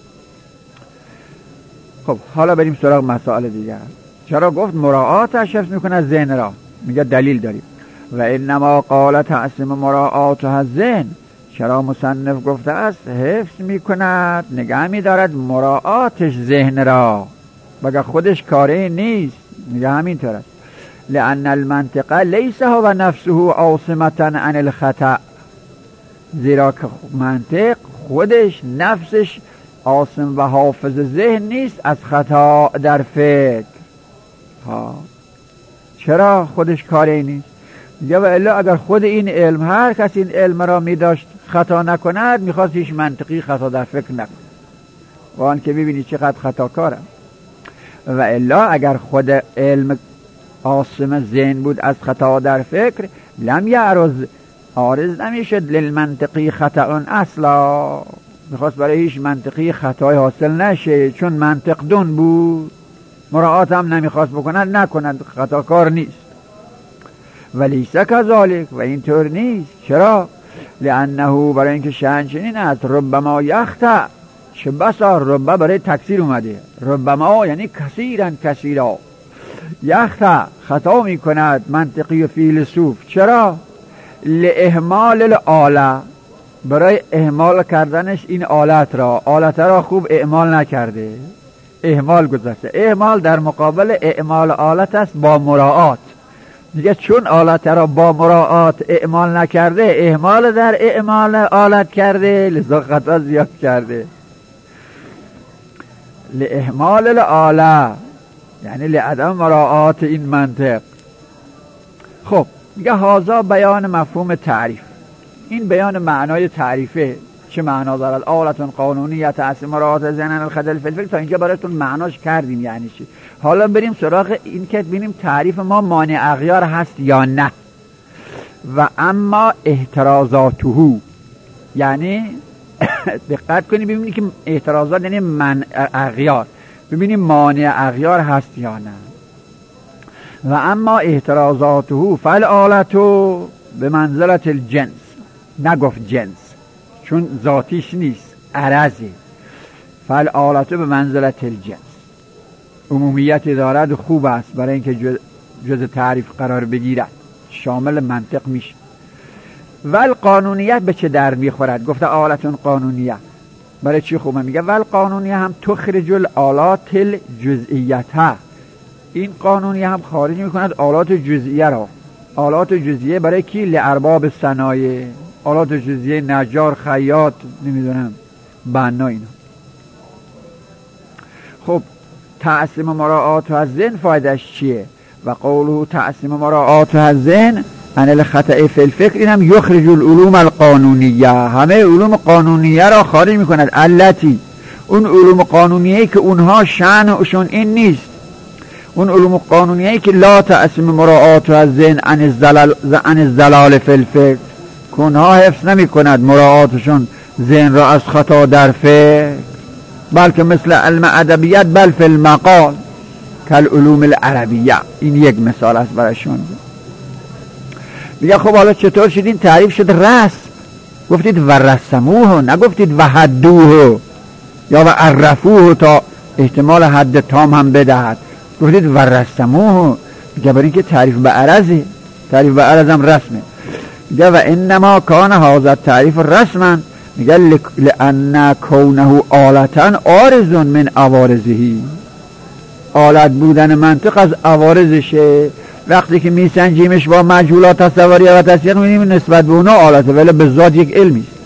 خب حالا بریم سراغ مسائل دیگر. چرا گفت مراعاتش حفظ میکنه ذهن را؟ میگه دلیل داریم. و انما قال تقسیم مراعاتها ذهن، چرا مصنف گفته است حفظ میکند نگه میدارد مراعاتش ذهن را، بگه خودش کاری نیست. میگه همینطور است. لان المنطق لیس هو نفسه عاصمة عن الخطأ، زیرا که منطق خودش نفسش عاصم و حافظ ذهن نیست از خطا در فکر. ها چرا خودش کاری نیست؟ میگه و الا اگر خود این علم، هر کسی این علم را میداشت خطا نکند، میخواست هیچ منطقی خطا در فکر نکند. و آن که ببینی چقدر خطا کاره. و الا اگر خود علم عاصم ذهن بود از خطا در فکر، لم یعرض، عارض نمیشد للمنطقی خطا اصلا، میخواست برای هیچ منطقی خطای حاصل نشه، چون منطق دون بود، مراعات هم نمیخواست بکند، نکند، خطا کار نیست. ولیسه کذالک، و اینطور نیست. چرا؟ لانه، برای اینکه شأن چنین است، ربما یخطأ، چه بسا ربما برای تکثیر اومده، ربما یعنی کثیرا کثیرا، یخطأ خطا میکند منطقی و فیلسوف. چرا؟ لاهمال الاله، برای اهمال کردنش این آلت را، آلت را خوب اعمال نکرده، اهمال گذاشته. اهمال در مقابل اعمال آلت است با مراعات. میگه چون آلت را با مراعات اعمال نکرده، اهمال در اعمال آلت کرده، لذا خطا زیاد کرده. لاهمال الاله یعنی لعدم مراعات این منطق. خب میگه هازا بیان مفهوم تعریف، این بیان معنای تعریفه. چه معنا دارد؟ آلتون قانونیه تأثیر مراعات ذهن الخلل فی الفکر، تا اینجا براتون معناش کردیم یعنی چی. حالا بریم سراغ این که ببینیم تعریف ما مانع اغیار هست یا نه. و اما احترازاته، یعنی دقت کنیم ببینیم که احترازات یعنی منع اغیار، ببینیم مانع اغیار هست یا نه. و اما احترازاته فالآلتو به منزلت الجنس، نگفت جنس چون ذاتیش نیست، عرضه. فالآلتو به منزلت الجنس، عمومیتی دارد، خوب است برای اینکه جز, جز تعریف قرار بگیرد، شامل منطق میشه. ول قانونیت به چه در میخورد؟ گفته آلتون قانونیه، برای چی خوبه؟ میگه ول قانونیه هم تخرج الآلات الجزئیت ها، این قانونیه هم خارج میکند آلات جزئیه را. آلات جزئیه برای کی؟ لارباب صنایع، آلات جزئیه نجار، خیاط، نمیدونم بنا، اینا. خب تقسیم مراعات از ذهن فایدهش چیه؟ و قوله تقسیم مراعات از ذهن عن الخطأ فی الفکر، این هم یخرج العلوم القانونیه، همه علوم قانونیه را خارج میکند. التی، اون علوم قانونیه که اونها شأنشون این نیست، اون علوم قانونیه که لا تقسیم مراعات از ذهن عن الزلال عن الزلال فی الفکر، که اونها حفظ نمی کند مراعاتشون ذهن را از خطا در فکر، بلکه مثل علم ادبیات بل فی المقال کل علوم العربیه. این یک مثال است برایشون. میگه خب حالا چطور شد این تعریف شد رسم؟ گفتید و رسموه، نگفتید و حدوه یا و عرفوه تا احتمال حد تام هم بدهد. گفتید و رسموه، میگه برای اینکه تعریف به عرضه، تعریف به عرض هم رسمه. میگه و انما کان هذا تعریف رسما، میگه لان کونه آلتا عارض من عوارضه، آلت بودن منطق از عوارضشه. وقتی که میسنجیمش با مجهولات تصوریه و تصدیق میبینیم نسبت به اونا آلته، ولی به ذات یک علمی است.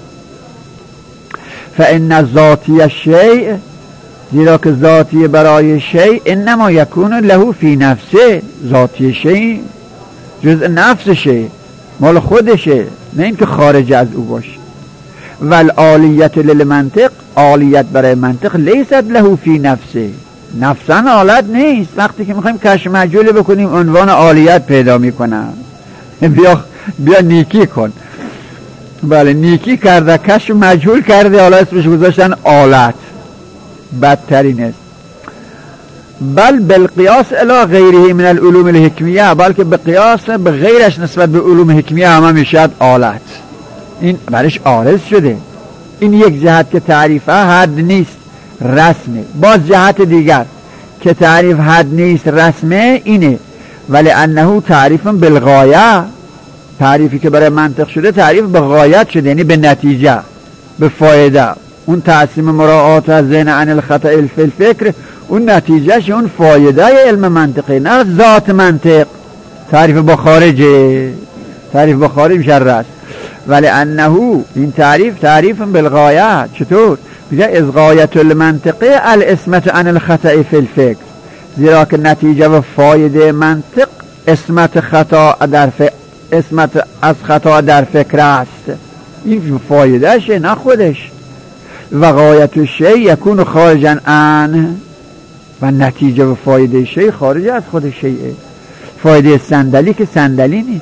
فان ذاتی الشیء، زیرا که ذاتی برای شیء انما یکون له فی نفسه، ذاتی شیء جزء نفسشه، مال خودشه، نه اینکه خارج از او باشه. والعالیت للمنطق، عالیت برای منطق لیست له فی نفسه، نفسن آلت نیست. وقتی که میخوایم کشف مجهول بکنیم عنوان عالیت پیدا میکنم. بیا بیا نیکی کن، بله نیکی کرده کشف مجهول کرده، حالا اسمش گذاشتن آلت، بدترین است. بل بالقیاس الی غیره من العلوم الحکمیه، بلکه به قیاس به غیرش نسبت به علوم حکمیه همه میشد آلت. این برش عارض شده. این یک جهت که تعریفه حد نیست رسمه. باز جهت دیگر که تعریف حد نیست رسمه اینه ولی انه تعریف بالغایه، تعریفی که برای منطق شده تعریف به غایت شده، یعنی به نتیجه، به فایده. اون تقسیم مراعات از ذهن عن الخطأ فی الفکر، اون نتیجهش اون فایده علم منطقی، نه ذات منطق. تعریف با خارجه، تعریف با خارج میشه رست. ولی انه این تعریف تعریف بالغایه. چطور؟ میگه از غایت المنطقه الاسمت عن الخطأ فی الفکر، زیرا که نتیجه و فایده منطق اسمت خطا در ف... اسمت از خطا در فکر است. این فایده شه نه خودش. و غایت شیء یکون خارجا عن، و نتیجه و فایده شیء خارج از خود شیء. فایده صندلی که صندلی نیست.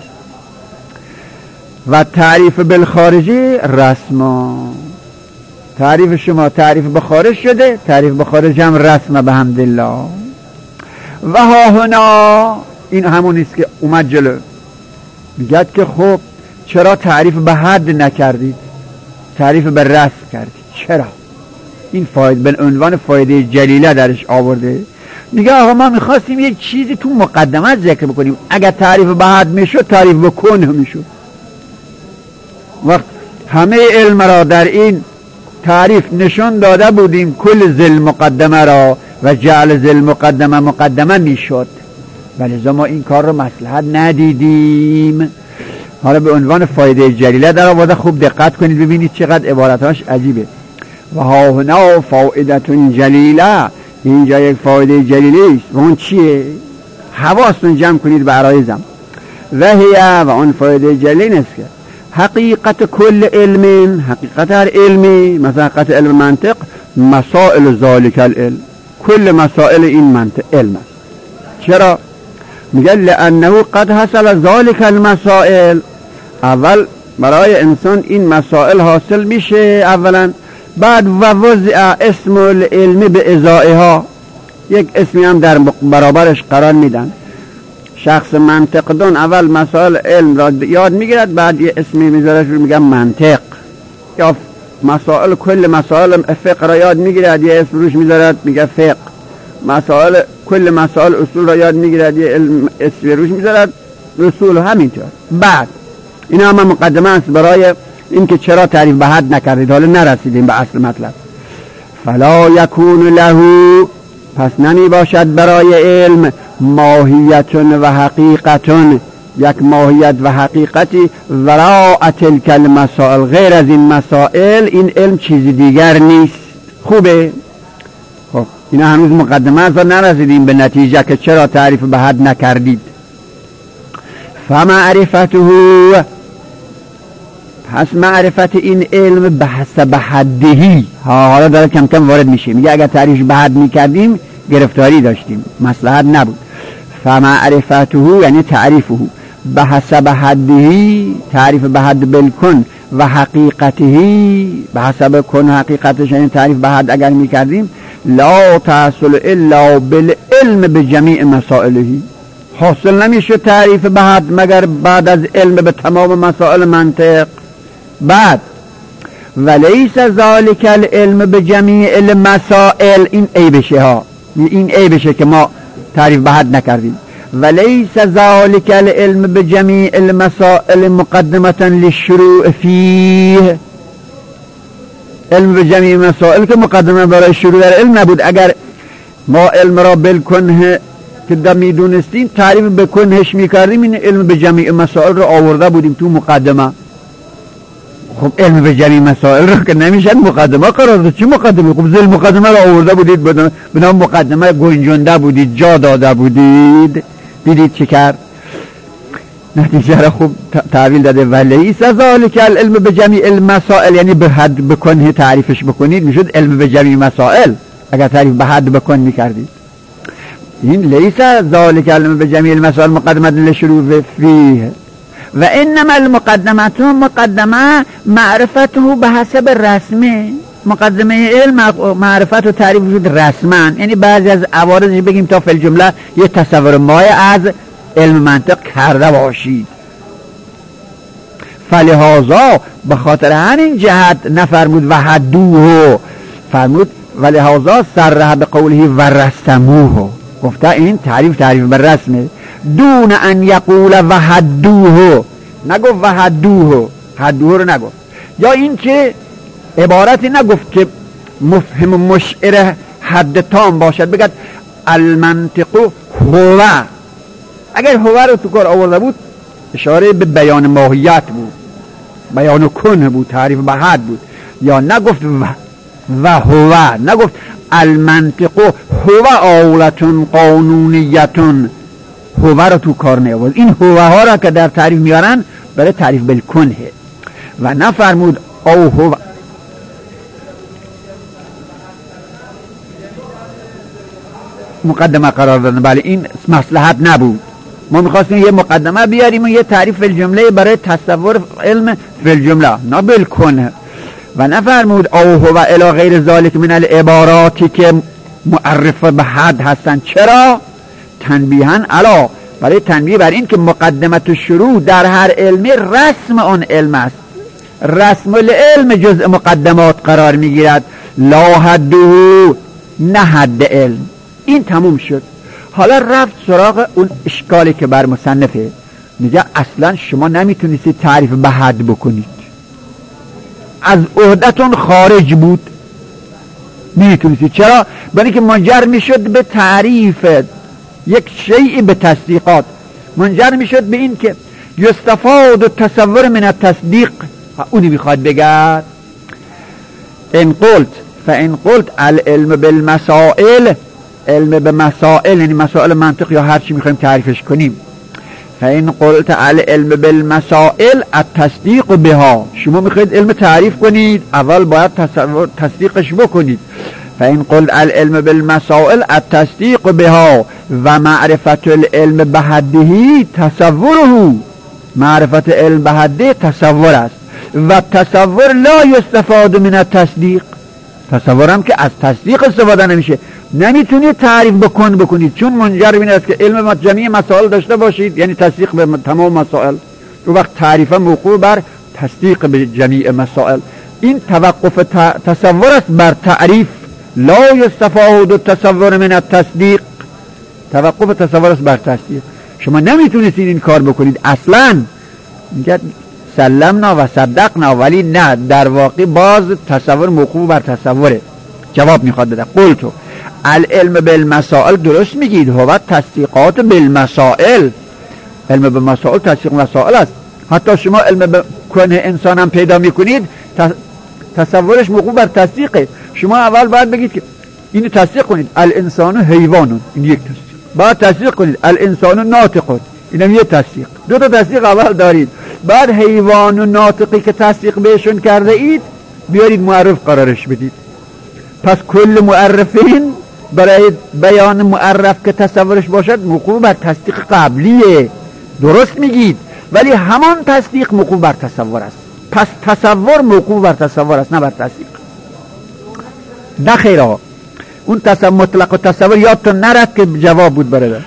و تعریف بالخارجی رسما، تعریف شما تعریف به خارج شده، تعریف به خارج هم رسمه به حمدالله. و ها هنا، این همون نیست که اومد جلو، میگه که خب چرا تعریف به حد نکردید، تعریف به رسم کردید؟ چرا؟ این فایده به عنوان فایده جلیله درش آورده. میگه آقا ما میخواستیم یه چیزی تو مقدمت ذکر بکنیم، اگر تعریف به حد میشد تعریف به کن میشد. وقت همه علم را در این تعریف نشون داده بودیم، کل ذل مقدمه را و جعل ذل مقدمه مقدمه میشد، ولی ما این کار رو مصلحت ندیدیم. حالا به عنوان فایده جلیله در آورده، خوب دقت کنید ببینید چقدر عبارتاش عجیبه. و ها هنا فائدتون جلیله، اینجا یک فایده جلیله است. و اون چیه؟ حواستون جمع کنید به عرایزم. و هیه، و اون فایده جلیل نیست که حقیقت کل علم، حقیقت هر علمی، مثلا حقیقت علم منطق، مسائل ذالک العلم، کل مسائل این منطق علم است. چرا؟ میگه لانه قد حصل ذالک المسائل، اول برای انسان این مسائل حاصل میشه اولا، بعد و وضع اسم العلم به ازائها، یک اسمی هم در برابرش قرار میدن. شخص منطق دون اول مسائل علم را یاد میگیرد، بعد یه اسمی میذارد میگه منطق. یا مسائل کل مسائل فقه را یاد میگیرد، یه اسم روش میذارد میگه فقه. مسائل کل مسائل اصول را یاد میگیرد، یه علم اسمی روش میذارد اصول. همینطور بعد این هم مقدمه است برای اینکه چرا تعریف به حد نکردید. حالا نرسیدیم به اصل مطلب. فلا یکون له، پس نمی باشد برای علم ماهیت و حقیقت، یک ماهیت و حقیقتی وراء تلک المسائل، غیر از این مسائل این علم چیزی دیگر نیست. خوبه؟ خب اینا هنوز مقدمه است، نرسیدیم به نتیجه که چرا تعریف به حد نکردید. فمعرفته، پس معرفت این علم به حسب حدهی، ها حالا داره کم کم وارد میشه. میگه اگر تعریف به حد میکردیم گرفتاری داشتیم، مصلحت نبود. فمعرفته یعنی تعریفه به حسب حدهی، تعریف به حد بالکن و حقیقتی به حسب کن حقیقتش، این تعریف به حد اگر میکردیم لا تحصل الا بالعلم به جمیع مسائلهی، حاصل نمیشه تعریف به حد مگر بعد از علم به تمام مسائل منطق. بعد ولیس ذالک العلم به جمیع المسائل، این عیبشه ها، این عیبشه که ما تعریف به حد نکردیم. ولیس ذالک العلم به جمیع المسائل مقدمتا للشروع فیه، علم به جمیع مسائل که مقدمه برای شروع در علم نبود. اگر ما علم را بالکنه که در میدونستیم تعریف به کنهش میکردیم، این علم به جمیع مسائل را آورده بودیم تو مقدمه. خب علم به جمیع مسائل را که نمیشد مقدمه قرار داد، چی مقدمه؟ خب زل مقدمه را آورده بودید، به نام مقدمه گنجونده بودید، جا داده بودید. دیدید چی کرد؟ نتیجه را خوب تعبیل داده. ولیس ذالک العلم به جمیع المسائل، یعنی به حد بکنه تعریفش بکنید میشد علم به جمیع مسائل اگر تعریف به حد بکن میکردید. این لیس ذالک العلم به جمیع المسائل مقدمه للشروع فیه و انما المقدمه مقدمه معرفته به حسب رسمه. مقدمه علم معرفت و تعریف شد رسما، یعنی بعضی از عوارضش بگیم تا فی الجمله یه تصور مای از علم منطق کرده باشید. فلهذا به خاطر همین جهت نفرمود و حدوه، فرمود ولهذا صرح به قوله و رسموه، گفته این تعریف تعریف بر رسمه، دون ان یقول و حدوه، نگفت و حدوه، حدوه رو نگفت. یا این که عبارتی نگفت که مفهم مشعر حد تام باشد، بگد المنطق هو. اگر هو رو تو کار آورده بود اشاره به بیان ماهیت بود، بیان کنه بود، تعریف به حد بود. یا نگفت و و هو، نگفت المنطق هو آولتون قانونیتون، هو رو تو کار نیاورد. این هو ها را که در تعریف میارن برای تعریف بالکنه و نفرمود او هو. مقدمه قرار دادن، بله این مصلحت نبود. ما میخواستیم یه مقدمه بیاریم و یه تعریف فی الجمله برای تصور علم فی الجمله، نه بالکنه. و نفرمود او هو الی غیر ذالک من العباراتی که معرف به حد هستن. چرا؟ تنبیهن علا، برای تنبیه بر این که مقدمت شروع در هر علمی رسم آن علم است. رسم العلم جزء مقدمات قرار میگیرد، لا حده، نه حد علم. این تموم شد. حالا رفت سراغ اون اشکالی که بر مصنفه، میگه اصلا شما نمیتونید تعریف به حد بکنید، از عهدتون خارج بود. نمیتونید. چرا؟ برای که منجر میشد به تعریف یک شیء به تصدیقات، منجر میشد به این که یستفاد التصور من التصدیق. اونی میخواد بگه ان قلت فان قلت العلم بالمسائل، علم به مسائل یعنی مسائل منطق یا هر چی میخوایم تعریفش کنیم. فان قلت العلم بالمسائل التصدیق بها، شما میخواید علم تعریف کنید اول باید تصور تصدیقش بکنید. فان قلت العلم بالمسائل التصدیق بها و معرفت العلم بحده تصوره، معرفت علم بحده تصور است و تصور لا یستفاد من التصدیق، تصورم که از تصدیق استفاده نمیشه. نمیتونید تعریف بکن بکنید چون منجر به این است که علم جمعی مسائل داشته باشید، یعنی تصدیق به تمام مسائل. رو وقت تعریف موقوع بر تصدیق به جمیع مسائل. این توقف تصور است بر تعریف، لا یستفاد التصور من التصدیق، توقف تصور است بر تصدیق. شما نمیتونید این کار بکنید اصلا. میگه سلمنا و صدقنا، ولی نه، در واقع باز تصور موقوع بر تصوره. جواب میخواد بده. قلتو العلم بالمسائل، درست میگید، هو تصدیقات بالمسائل، علم به مسائل تصدیق مسائل است. حتی شما علم به کنه انسان هم پیدا میکنید تصورش موقوع بر تصدیقه. شما اول باید بگید که اینو تصدیق کنید، الانسان حیوانون، این یک تصدیق. بعد تصدیق کنید الانسان ناطقون، اینم یک تصدیق. دو تا تصدیق اول دارید. بعد حیوان و ناطقی که تصدیق بهشون کرده اید بیارید معرف قرارش بدید. پس کل معرفین برای بیان معرف که تصورش باشد موقوع بر تصدیق قبلیه. درست میگید، ولی همان تصدیق موقوع بر تصور است. پس تصور موقوف بر تصور است نه بر تصدیق. نه خیر آقا، اون تصور مطلق و تصور یادتون نرفت که جواب بود برده.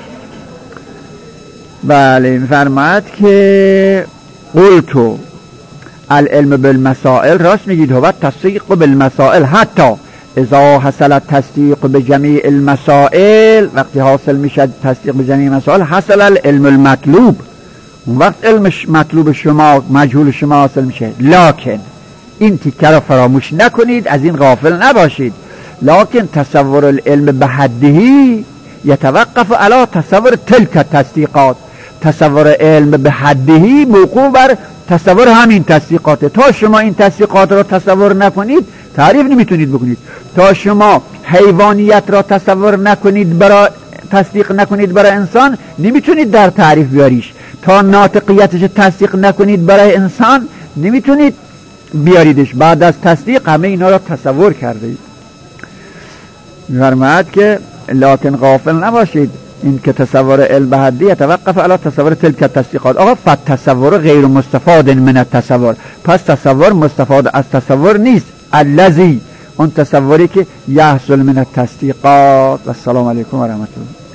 بله میفرماید که قلتو العلم بالمسائل، راست میگید، هو تصدیق بالمسائل حتی اذا حصل تصدیق به جمیع المسائل، وقتی حاصل میشه تصدیق به جمیع مسائل حصل العلم المطلوب، اون وقت علم مطلوب شما مجهول شما حاصل میشه. لکن این تیکه رو فراموش نکنید، از این غافل نباشید. لکن تصور العلم به حدهی یتوقف علی تصور تلک تصدیقات، تصور علم به حدهی موقوف بر تصور همین تصدیقاته. تا شما این تصدیقات را تصور نکنید تعریف نمیتونید بکنید. تا شما حیوانیت را تصور نکنید برای تصدیق نکنید برای انسان نمیتونید در تعریف بیاریش. تا ناطقیتش تصدیق نکنید برای انسان نمیتونید بیاریدش. بعد از تصدیق همه اینا را تصور کردید. می‌فرماید که لکن غافل نباشید این که تصور علم به حدی یتوقف علی تصور تلک تصدیقات. آقا فتصور غیر مستفاد من التصور، پس تصور مستفاد از تصور نیست. الذی، اون تصوری که یحصل من التصدیقات. و السلام علیکم و رحمت الله.